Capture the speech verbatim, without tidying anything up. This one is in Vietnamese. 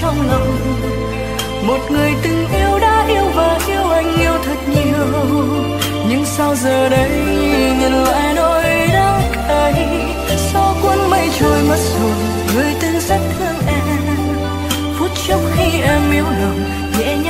trong lòng. Một người từng yêu đã yêu và yêu anh yêu thật nhiều, nhưng sao giờ đây nhận lại nỗi đắng cay. Gió cuốn mây trôi mất rồi, người từng rất thương em. Phút chốc khi em yếu lòng nhẹ nhàng